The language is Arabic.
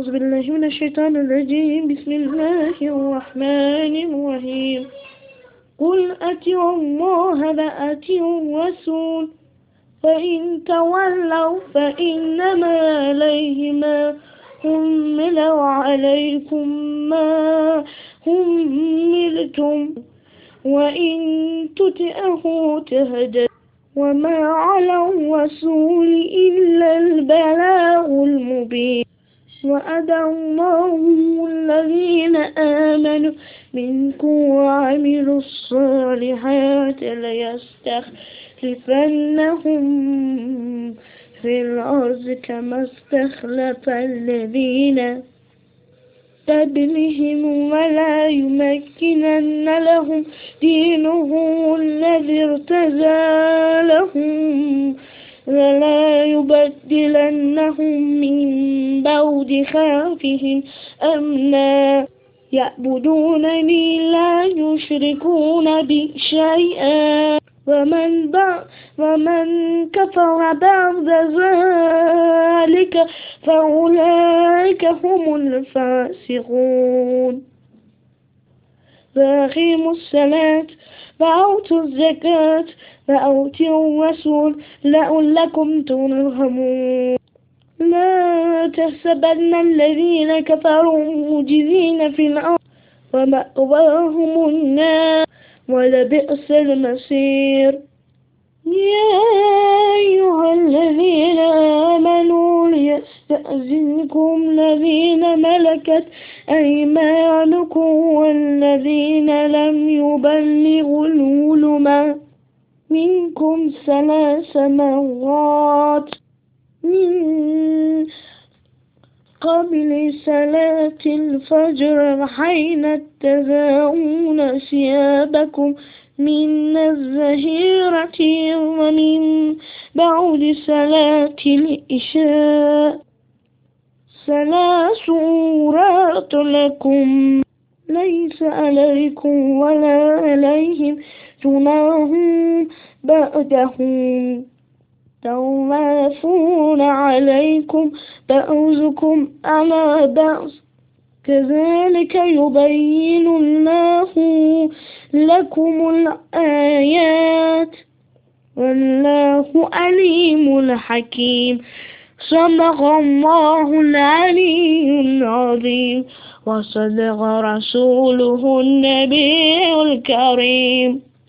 أعوذ بالله من الشيطان الرجيم. بسم الله الرحمن الرحيم. قل أطيعوا الله وأطيعوا الرسول فإن تولوا فإنما عليه ما حمل وعليكم ما حملتم وإن تطيعوه تهتدوا وما على الرسول إلا البلاغ المبين. وعد الله الذين آمنوا منكم وعملوا الصالحات ليستخلفنهم في الأرض كما استخلف الذين قبلهم ولا يمكنن لهم دينهم الذي ارتضى لهم ولا يبدلنهم من بعد خوفهم أمنا يعبدونني لا يشركون بي شيئا ومن كفر بعد ذلك فأولئك هم الفاسقون. وأقيموا الصلاة وآتوا الزكاة وأطيعوا الرسول لعلكم ترحمون. لا تحسبن الذين كفروا معجزين في الأرض ومأواهم النار ولبئس المصير. يا أيها الذين آمنوا ليستأذنكم الذين ملكت أيمانكم والذين لم يبلغوا الحلم منكم 3 مرات من قبل صلاة الفجر حين تضعون ثيابكم من الظهيرة ومن بعد صلاة العشاء 3 عورات لكم ليس عليكم ولا عليهم جناح بعدهم طوافون عليكم بعضكم على بعض كذلك يبين الله لكم الآيات والله عليم حكيم. صدق الله العلي العظيم وصدق رسوله النبي الكريم.